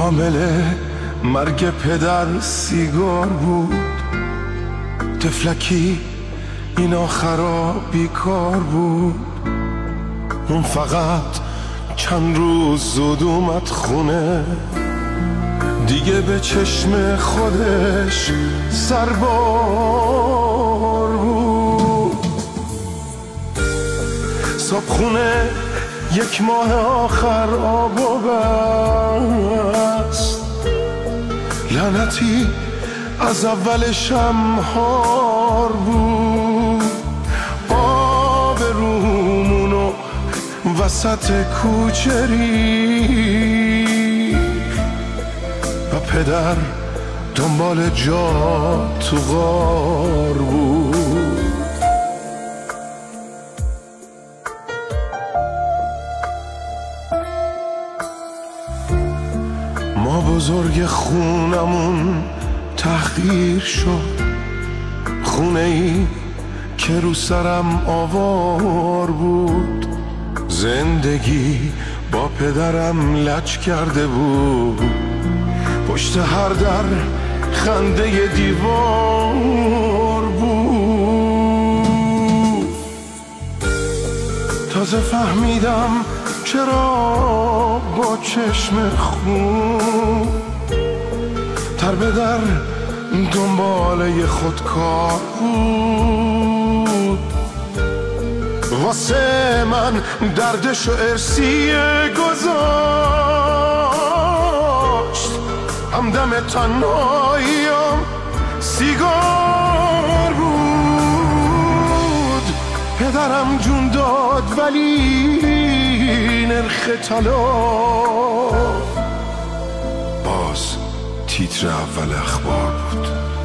عامل مرگ پدر سیگار بود. تفلکی این آخرا بیکار بود. اون فقط چند روز زود اومد خونه، دیگه به چشم خودش سربار بود. صبحونه یک ماه آخر آب و بست، لعنتی از اولش هم هار بود. آب رومونو وسط کوچه ریخت و پدر دنبال جا تو غار بود. ما بزرگ خونمون تحقیر شد، خونه ای که رو سرم آوار بود. زندگی با پدرم لج کرده بود، پشت هر در خنده دیوار بود. تازه فهمیدم چرا با چشم خون در به در دنباله خودکار بود. واسه من دردشو ارسیه گذاشت، همدم تنهاییم سیگار بود. پدرم جون داد ولی نرخ طلا باز تیتر اول اخبار بود.